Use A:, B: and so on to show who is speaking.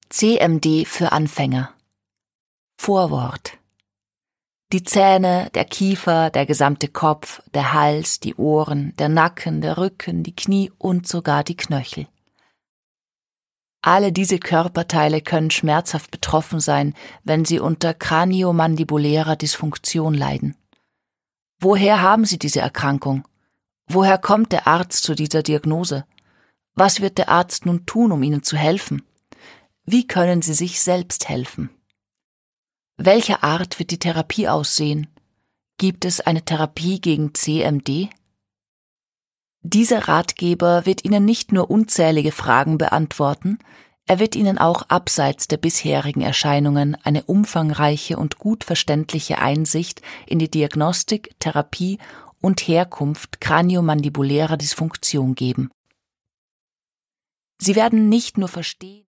A: CMD für Anfänger. Vorwort. Die Zähne, der Kiefer, der gesamte Kopf, der Hals, die Ohren, der Nacken, der Rücken, die Knie und sogar die Knöchel. Alle diese Körperteile können schmerzhaft betroffen sein, wenn sie unter kraniomandibulärer Dysfunktion leiden. Woher haben Sie diese Erkrankung? Woher kommt der Arzt zu dieser Diagnose? Was wird der Arzt nun tun, um Ihnen zu helfen? Wie können Sie sich selbst helfen? Welcher Art wird die Therapie aussehen? Gibt es eine Therapie gegen CMD? Dieser Ratgeber wird Ihnen nicht nur unzählige Fragen beantworten, er wird Ihnen auch abseits der bisherigen Erscheinungen eine umfangreiche und gut verständliche Einsicht in die Diagnostik, Therapie und Herkunft kraniomandibulärer Dysfunktion geben. Sie werden nicht nur verstehen,